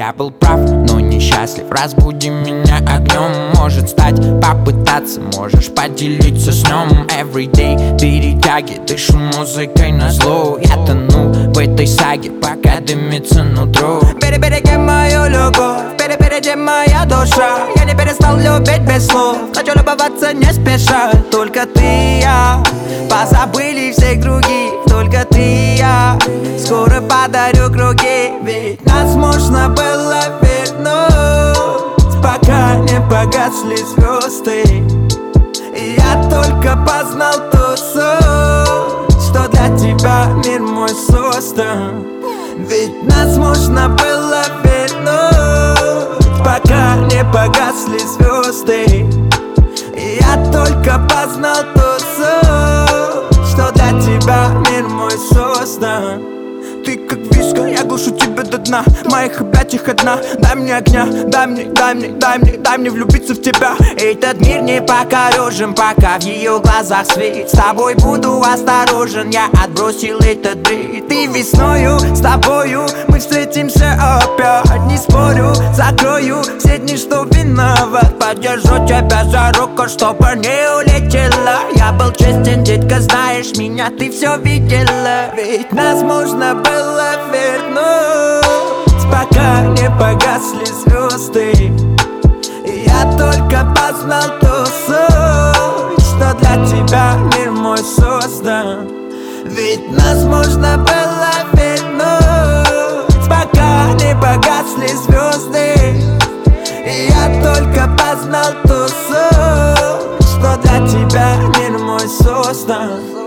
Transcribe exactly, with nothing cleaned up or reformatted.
я был прав, но несчастлив. Разбуди меня огнем, может стать, попытаться. Можешь поделиться с ним. Everyday перетяги, дышу музыкой назло. Я тону в этой саге, пока дымится нутро. Береги мою любовь, перепереди моя душа. Я не перестал любить без слов, хочу любоваться не спеша. Только ты и я, позабыли всех других. Только ты и я, скоро подарю круги. Ведь нас можно было вернуть, пока не погасли звезды. И я только познал ту суть, что для тебя мир мой создан. Ведь нас можно было вернуть, пока не погасли звезды. И я только познал ту суть, что для тебя мир мой создан. Ты как виска, я глушу тебя до дна. В моих объятиях одна. Дай мне огня, дай мне, дай мне, дай мне, дай мне влюбиться в тебя. Этот мир не покорежен, пока в ее глазах свет. С тобой буду осторожен, я отбросил этот бред. Ты весною, с тобою мы встретимся опять. Не спорю, закрою все дни, что виноват. Подержу тебя за руку, чтобы не улетела. Я был честен, детка, знаешь меня, ты все видела. Ведь нас можно было вернуть, пока не погасли звезды. И я только познал ту суть, что для тебя мир мой создан. Ведь нас можно было вернуть, пока не погасли звезды. И я только познал ту суть, что для тебя мир мой создан.